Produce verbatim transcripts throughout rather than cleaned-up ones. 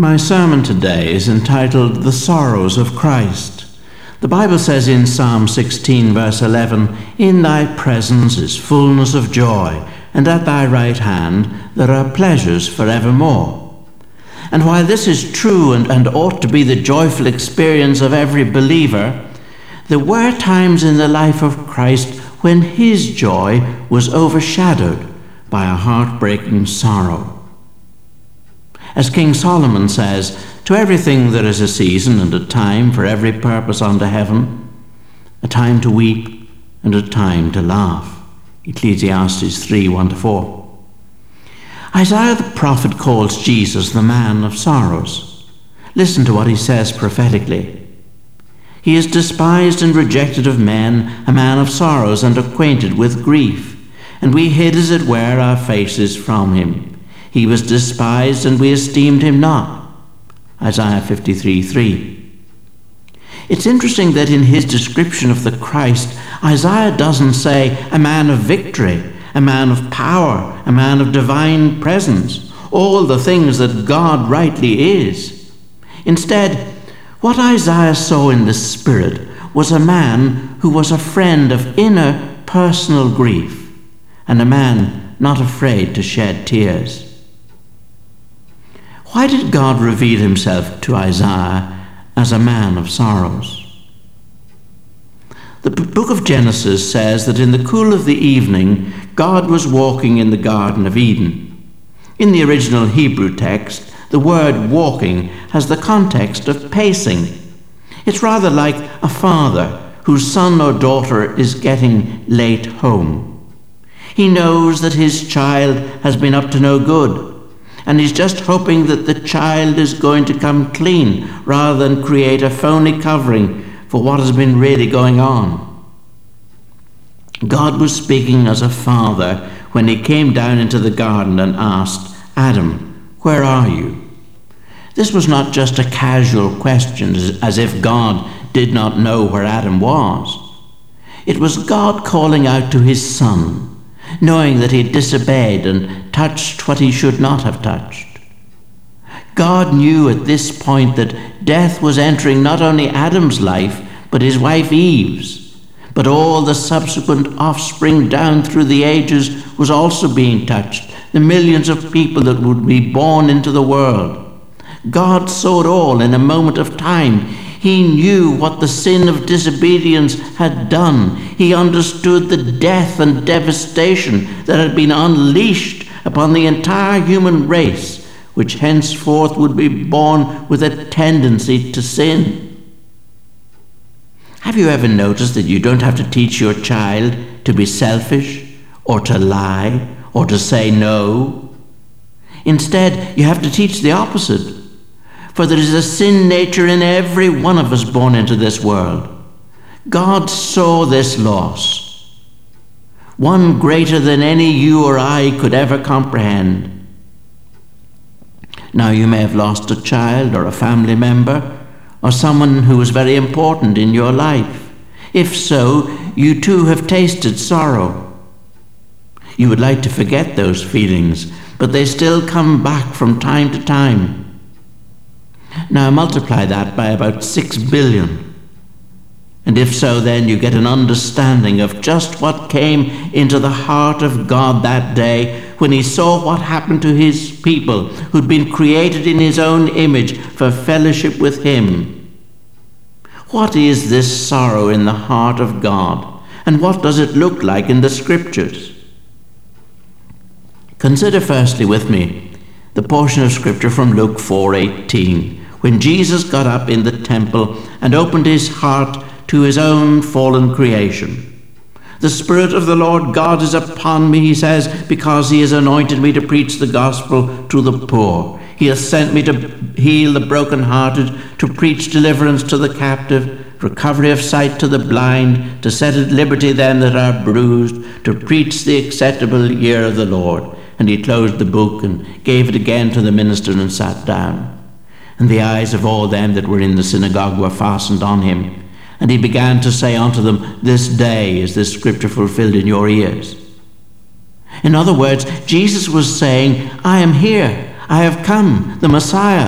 My sermon today is entitled The Sorrows of Christ. The Bible says in Psalm sixteen, verse eleven, "In thy presence is fullness of joy, and at thy right hand there are pleasures forevermore." And while this is true and, and ought to be the joyful experience of every believer, there were times in the life of Christ when his joy was overshadowed by a heartbreaking sorrow. As King Solomon says, "To everything there is a season and a time for every purpose under heaven, a time to weep and a time to laugh." Ecclesiastes three, one to four. Isaiah the prophet calls Jesus the man of sorrows. Listen to what he says prophetically. "He is despised and rejected of men, a man of sorrows and acquainted with grief. And we hid, as it were, our faces from him. He was despised, and we esteemed him not." Isaiah fifty-three, three. It's interesting that in his description of the Christ, Isaiah doesn't say a man of victory, a man of power, a man of divine presence, all the things that God rightly is. Instead, what Isaiah saw in the Spirit was a man who was a friend of inner personal grief, and a man not afraid to shed tears. Why did God reveal himself to Isaiah as a man of sorrows? The book of Genesis says that in the cool of the evening, God was walking in the Garden of Eden. In the original Hebrew text, the word walking has the context of pacing. It's rather like a father whose son or daughter is getting late home. He knows that his child has been up to no good, and he's just hoping that the child is going to come clean rather than create a phony covering for what has been really going on. God was speaking as a father when he came down into the garden and asked, "Adam, where are you?" This was not just a casual question, as if God did not know where Adam was. It was God calling out to his son, knowing that he had disobeyed and touched what he should not have touched. God knew at this point that death was entering not only Adam's life, but his wife Eve's. But all the subsequent offspring down through the ages was also being touched, the millions of people that would be born into the world. God saw it all in a moment of time. He knew what the sin of disobedience had done. He understood the death and devastation that had been unleashed upon the entire human race, which henceforth would be born with a tendency to sin. Have you ever noticed that you don't have to teach your child to be selfish, or to lie, or to say no? Instead, you have to teach the opposite. For there is a sin nature in every one of us born into this world. God saw this loss, one greater than any you or I could ever comprehend. Now, you may have lost a child or a family member or someone who was very important in your life. If so, you too have tasted sorrow. You would like to forget those feelings, but they still come back from time to time. Now multiply that by about six billion. And if so, then you get an understanding of just what came into the heart of God that day when he saw what happened to his people who'd been created in his own image for fellowship with him. What is this sorrow in the heart of God? And what does it look like in the Scriptures? Consider firstly with me the portion of Scripture from Luke four eighteen, when Jesus got up in the temple and opened his heart to his own fallen creation. "The Spirit of the Lord God is upon me," he says, "because he has anointed me to preach the gospel to the poor. He has sent me to heal the brokenhearted, to preach deliverance to the captive, recovery of sight to the blind, to set at liberty them that are bruised, to preach the acceptable year of the Lord." And he closed the book and gave it again to the minister and sat down. And the eyes of all them that were in the synagogue were fastened on him. And he began to say unto them, "This day is this scripture fulfilled in your ears." In other words, Jesus was saying, "I am here. I have come, the Messiah,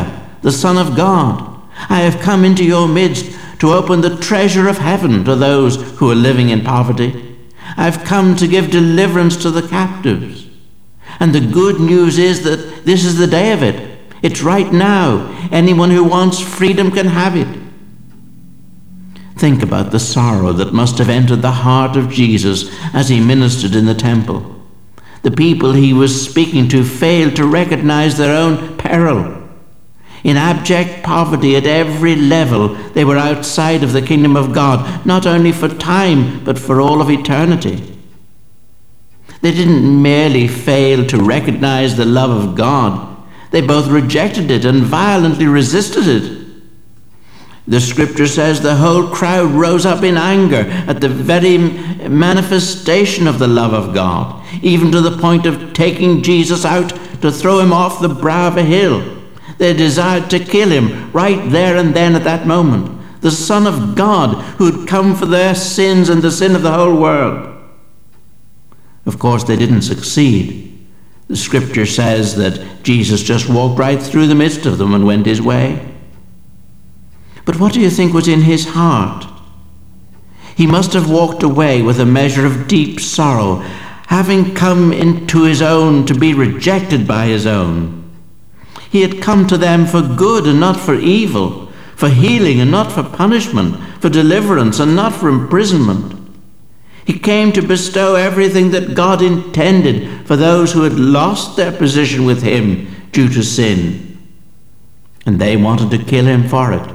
the Son of God. I have come into your midst to open the treasure of heaven to those who are living in poverty. I have come to give deliverance to the captives. And the good news is that this is the day of it. It's right now. Anyone who wants freedom can have it. Think about the sorrow that must have entered the heart of Jesus as he ministered in the temple. The people he was speaking to failed to recognize their own peril. In abject poverty at every level, they were outside of the kingdom of God, not only for time, but for all of eternity. They didn't merely fail to recognize the love of God. They both rejected it and violently resisted it. The scripture says the whole crowd rose up in anger at the very manifestation of the love of God, even to the point of taking Jesus out to throw him off the brow of a hill. They desired to kill him right there and then at that moment, the Son of God who had come for their sins and the sin of the whole world. Of course, they didn't succeed. The scripture says that Jesus just walked right through the midst of them and went his way. But what do you think was in his heart? He must have walked away with a measure of deep sorrow, having come into his own to be rejected by his own. He had come to them for good and not for evil, for healing and not for punishment, for deliverance and not for imprisonment. He came to bestow everything that God intended for those who had lost their position with him due to sin. And they wanted to kill him for it.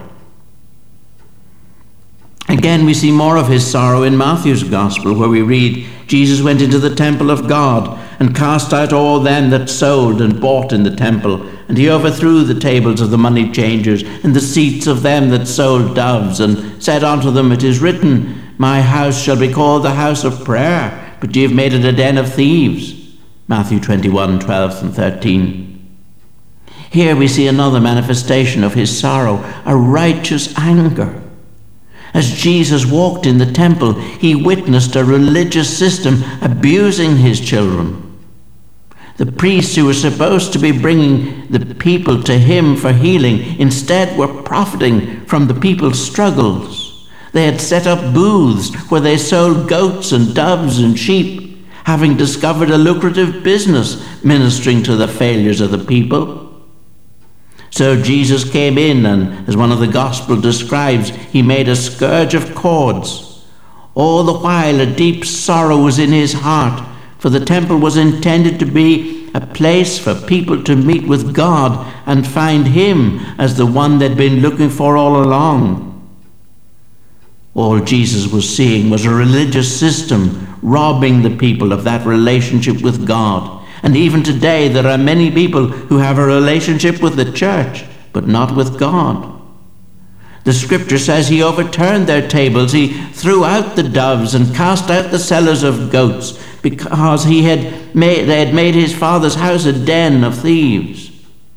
Again, we see more of his sorrow in Matthew's Gospel, where we read, Jesus went into the temple of God and cast out all them that sold and bought in the temple, and he overthrew the tables of the money changers and the seats of them that sold doves, and said unto them, It is written, My house shall be called the house of prayer, but ye have made it a den of thieves. Matthew twenty-one, twelve and thirteen. Here we see another manifestation of his sorrow, a righteous anger. As Jesus walked in the temple, he witnessed a religious system abusing his children. The priests who were supposed to be bringing the people to him for healing instead were profiting from the people's struggles. They had set up booths where they sold goats and doves and sheep, having discovered a lucrative business ministering to the failures of the people. So Jesus came in, and as one of the Gospels describes, he made a scourge of cords. All the while a deep sorrow was in his heart, for the temple was intended to be a place for people to meet with God and find him as the one they'd been looking for all along. All Jesus was seeing was a religious system robbing the people of that relationship with God. And even today, there are many people who have a relationship with the church, but not with God. The scripture says he overturned their tables, he threw out the doves and cast out the sellers of goats, because he had made, they had made his father's house a den of thieves.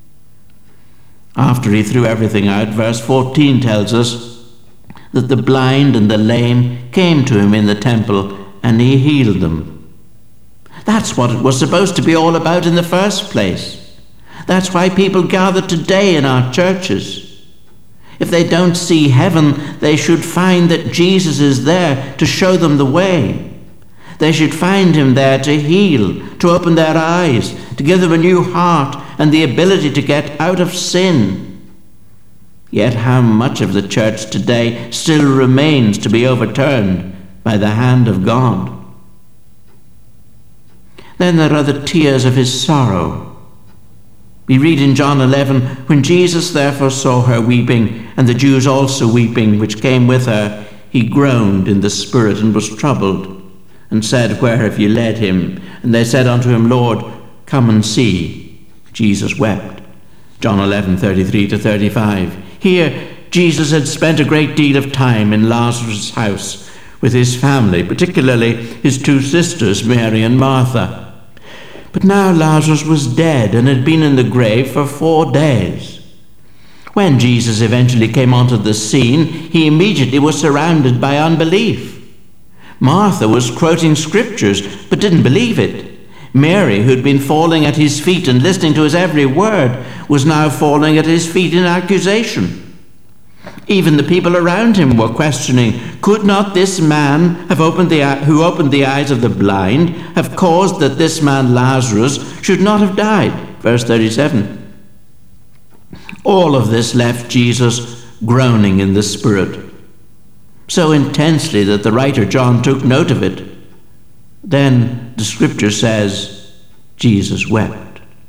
After he threw everything out, verse fourteen tells us that the blind and the lame came to him in the temple, and he healed them. That's what it was supposed to be all about in the first place. That's why people gather today in our churches. If they don't see heaven, they should find that Jesus is there to show them the way. They should find him there to heal, to open their eyes, to give them a new heart and the ability to get out of sin. Yet how much of the church today still remains to be overturned by the hand of God? Then there are the tears of his sorrow. We read in John eleven, When Jesus therefore saw her weeping, and the Jews also weeping, which came with her, he groaned in the spirit and was troubled, and said, Where have ye led him? And they said unto him, Lord, come and see. Jesus wept. John eleven, thirty-three to thirty-five. Here, Jesus had spent a great deal of time in Lazarus' house with his family, particularly his two sisters, Mary and Martha. But now Lazarus was dead and had been in the grave for four days. When Jesus eventually came onto the scene, he immediately was surrounded by unbelief. Martha was quoting scriptures but didn't believe it. Mary, who'd been falling at his feet and listening to his every word, was now falling at his feet in accusation. Even the people around him were questioning, could not this man have opened the who opened the eyes of the blind have caused that this man Lazarus should not have died? Verse thirty-seven. All of this left Jesus groaning in the spirit, so intensely that the writer John took note of it. Then the scripture says, Jesus wept.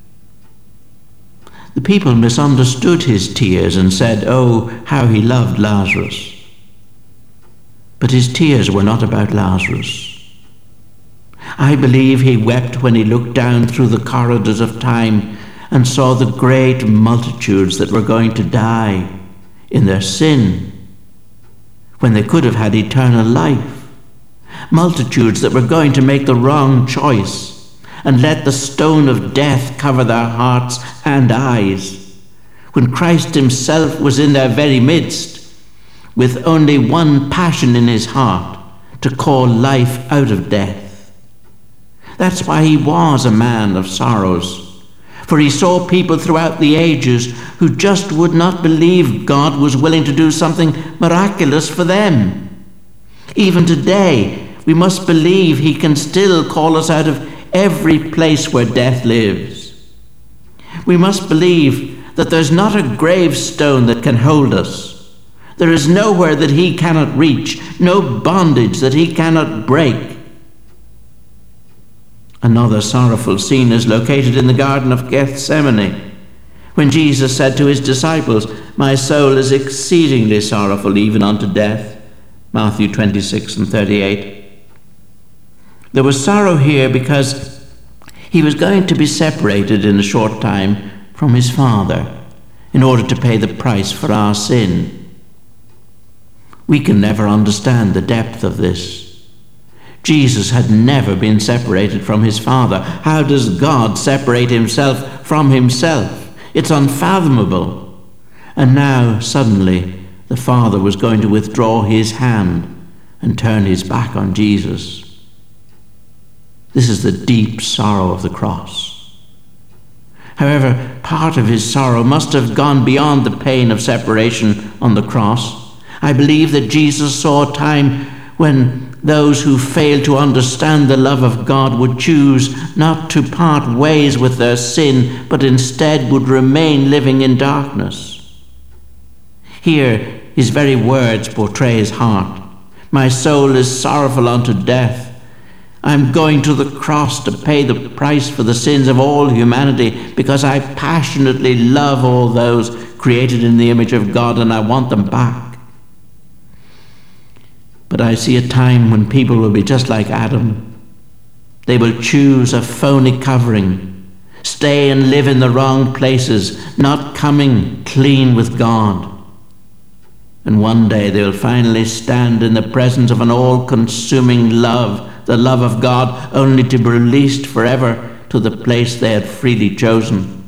The people misunderstood his tears and said, oh, how he loved Lazarus. But his tears were not about Lazarus. I believe he wept when he looked down through the corridors of time and saw the great multitudes that were going to die in their sin when they could have had eternal life. Multitudes that were going to make the wrong choice and let the stone of death cover their hearts and eyes, when Christ himself was in their very midst, with only one passion in his heart, to call life out of death. That's why he was a man of sorrows, for he saw people throughout the ages who just would not believe God was willing to do something miraculous for them. Even today, we must believe he can still call us out of every place where death lives. We must believe that there's not a gravestone that can hold us. There is nowhere that he cannot reach, no bondage that he cannot break. Another sorrowful scene is located in the Garden of Gethsemane, when Jesus said to his disciples, my soul is exceedingly sorrowful, even unto death. Matthew twenty-six and thirty-eight. There was sorrow here because he was going to be separated in a short time from his Father in order to pay the price for our sin. We can never understand the depth of this. Jesus had never been separated from his Father. How does God separate himself from himself? It's unfathomable. And now, suddenly, the Father was going to withdraw his hand and turn his back on Jesus. This is the deep sorrow of the cross. However, part of his sorrow must have gone beyond the pain of separation on the cross. I believe that Jesus saw a time when those who failed to understand the love of God would choose not to part ways with their sin, but instead would remain living in darkness. Here, his very words portray his heart. My soul is sorrowful unto death. I'm going to the cross to pay the price for the sins of all humanity because I passionately love all those created in the image of God and I want them back. But I see a time when people will be just like Adam. They will choose a phony covering, stay and live in the wrong places, not coming clean with God. And one day they will finally stand in the presence of an all-consuming love, the love of God, only to be released forever to the place they had freely chosen.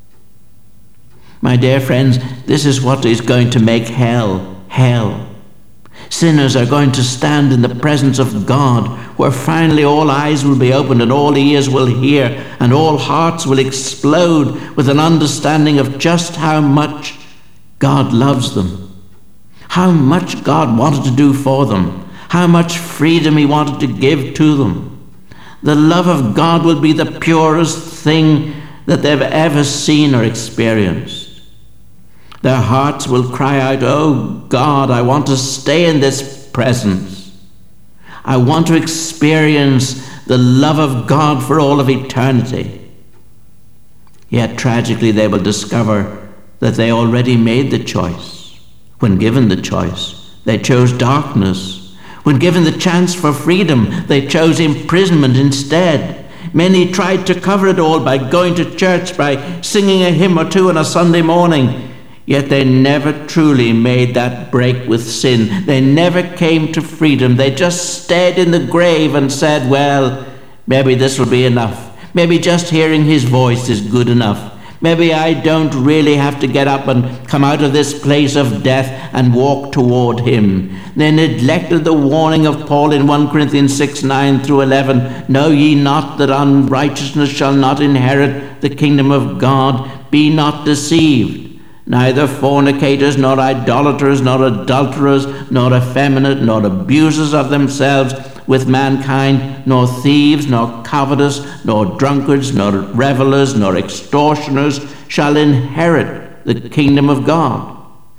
My dear friends, this is what is going to make hell, hell. Sinners are going to stand in the presence of God, where finally all eyes will be opened and all ears will hear and all hearts will explode with an understanding of just how much God loves them, how much God wanted to do for them, how much freedom he wanted to give to them. The love of God will be the purest thing that they've ever seen or experienced. Their hearts will cry out, oh God, I want to stay in this presence. I want to experience the love of God for all of eternity. Yet tragically they will discover that they already made the choice. When given the choice, they chose darkness. When given the chance for freedom, they chose imprisonment instead. Many tried to cover it all by going to church, by singing a hymn or two on a Sunday morning. Yet they never truly made that break with sin. They never came to freedom. They just stayed in the grave and said, well, maybe this will be enough. Maybe just hearing his voice is good enough. Maybe I don't really have to get up and come out of this place of death and walk toward him. They neglected the warning of Paul in First Corinthians six, nine through eleven. Know ye not that unrighteousness shall not inherit the kingdom of God? Be not deceived. Neither fornicators, nor idolaters, nor adulterers, nor effeminate, nor abusers of themselves with mankind, nor thieves, nor covetous, nor drunkards, nor revelers, nor extortioners shall inherit the kingdom of God.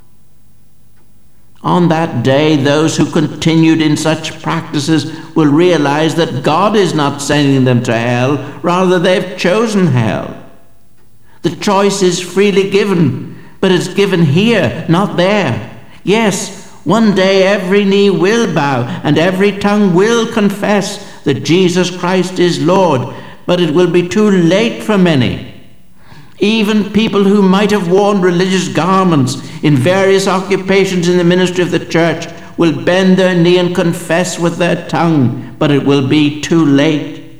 On that day, those who continued in such practices will realize that God is not sending them to hell, rather they've chosen hell. The choice is freely given, but it's given here, not there. Yes, one day every knee will bow and every tongue will confess that Jesus Christ is Lord, but it will be too late for many. Even people who might have worn religious garments in various occupations in the ministry of the church will bend their knee and confess with their tongue, but it will be too late.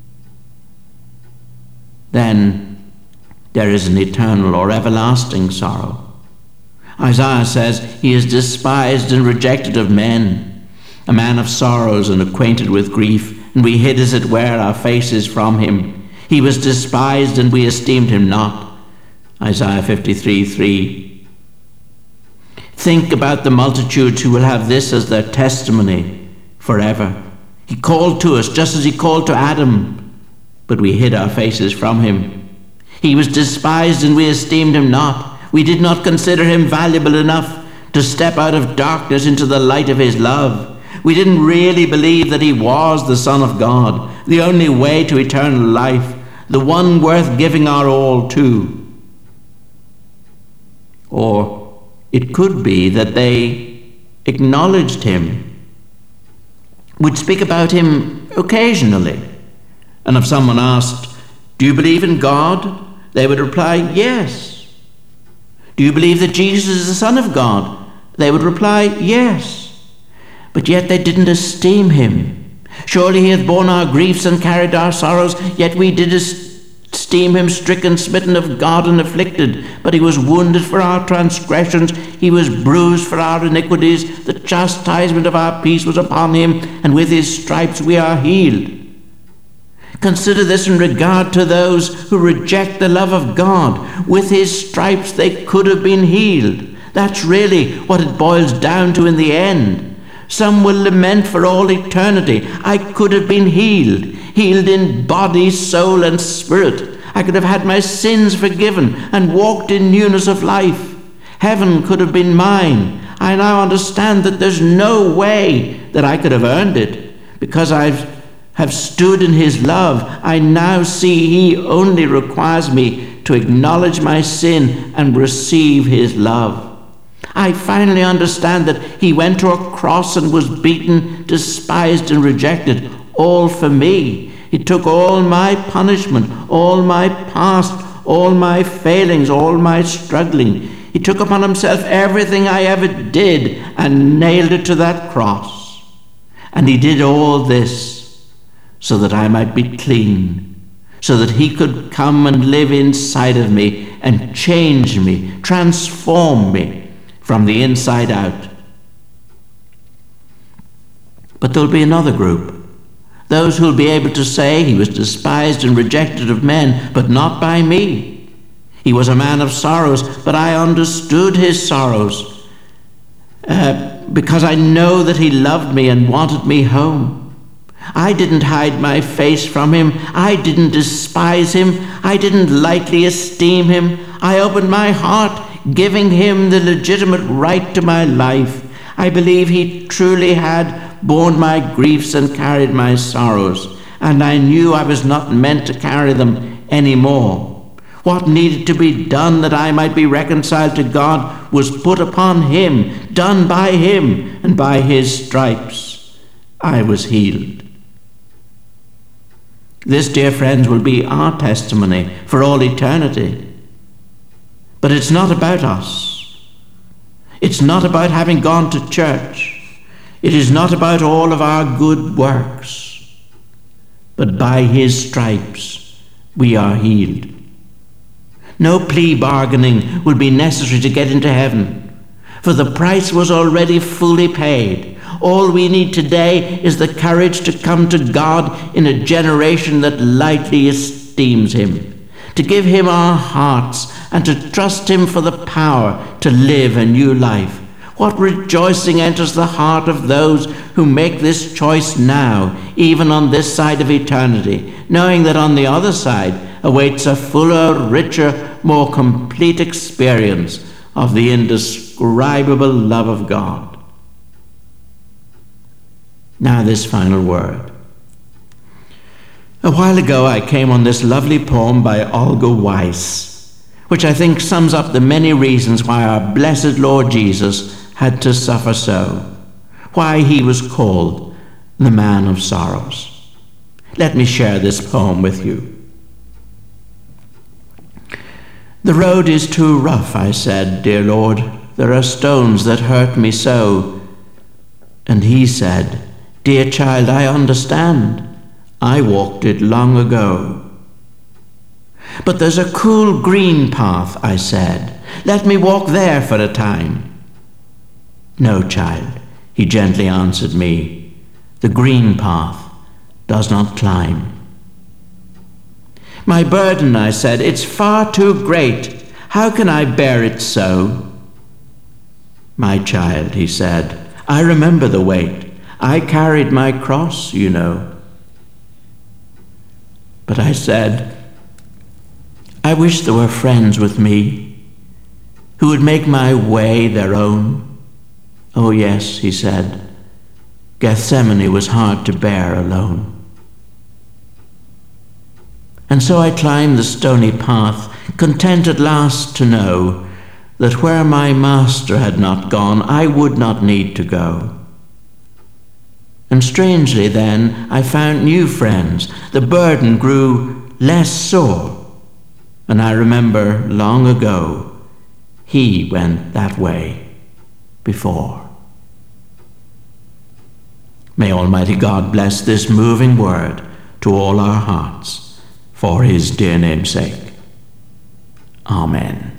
Then there is an eternal or everlasting sorrow. Isaiah says he is despised and rejected of men, a man of sorrows and acquainted with grief, and we hid as it were our faces from him. He was despised and we esteemed him not. Isaiah fifty-three, three. Think about the multitudes who will have this as their testimony forever. He called to us just as he called to Adam, but we hid our faces from him. He was despised and we esteemed him not. We did not consider him valuable enough to step out of darkness into the light of his love. We didn't really believe that he was the Son of God, the only way to eternal life, the one worth giving our all to. Or it could be that they acknowledged him, would speak about him occasionally. And if someone asked, "Do you believe in God?" they would reply, "Yes." "Do you believe that Jesus is the Son of God?" They would reply, "Yes." But yet they didn't esteem him. "Surely he hath borne our griefs and carried our sorrows, yet we did esteem him stricken, smitten of God, and afflicted. But he was wounded for our transgressions, he was bruised for our iniquities. The chastisement of our peace was upon him, and with his stripes we are healed." Consider this in regard to those who reject the love of God. With his stripes they could have been healed. That's really what it boils down to in the end. Some will lament for all eternity, "I could have been healed, healed in body, soul, and spirit. I could have had my sins forgiven and walked in newness of life. Heaven could have been mine. I now understand that there's no way that I could have earned it. Because I've have stood in his love, I now see he only requires me to acknowledge my sin and receive his love. I finally understand that he went to a cross and was beaten, despised, and rejected, all for me. He took all my punishment, all my past, all my failings, all my struggling. He took upon himself everything I ever did and nailed it to that cross. And he did all this so that I might be clean, so that he could come and live inside of me and change me, transform me from the inside out. But there'll be another group, those who'll be able to say he was despised and rejected of men, but not by me. He was a man of sorrows, but I understood his sorrows uh, because I know that he loved me and wanted me home. I didn't hide my face from him. I didn't despise him. I didn't lightly esteem him. I opened my heart, giving him the legitimate right to my life. I believe he truly had borne my griefs and carried my sorrows, and I knew I was not meant to carry them any more. What needed to be done that I might be reconciled to God was put upon him, done by him, and by his stripes I was healed. This, dear friends, will be our testimony for all eternity. But it's not about us. It's not about having gone to church. It is not about all of our good works. But by his stripes we are healed. No plea bargaining will be necessary to get into heaven, for the price was already fully paid. All we need today is the courage to come to God in a generation that lightly esteems him, to give him our hearts and to trust him for the power to live a new life. What rejoicing enters the heart of those who make this choice now, even on this side of eternity, knowing that on the other side awaits a fuller, richer, more complete experience of the indescribable love of God. Now this final word. A while ago I came on this lovely poem by Olga Weiss, which I think sums up the many reasons why our blessed Lord Jesus had to suffer so, why he was called the Man of Sorrows. Let me share this poem with you. The road is too rough, I said, dear Lord, there are stones that hurt me so. And he said, dear child, I understand, I walked it long ago. But there's a cool green path, I said, let me walk there for a time. No, child, he gently answered me, the green path does not climb. My burden, I said, it's far too great. How can I bear it so? My child, he said, I remember the weight. I carried my cross, you know. But I said, I wish there were friends with me who would make my way their own. Oh yes, he said, Gethsemane was hard to bear alone. And so I climbed the stony path, content at last to know that where my master had not gone, I would not need to go. And strangely then, I found new friends. The burden grew less sore. And I remember long ago, he went that way before. May Almighty God bless this moving word to all our hearts, for his dear name's sake. Amen.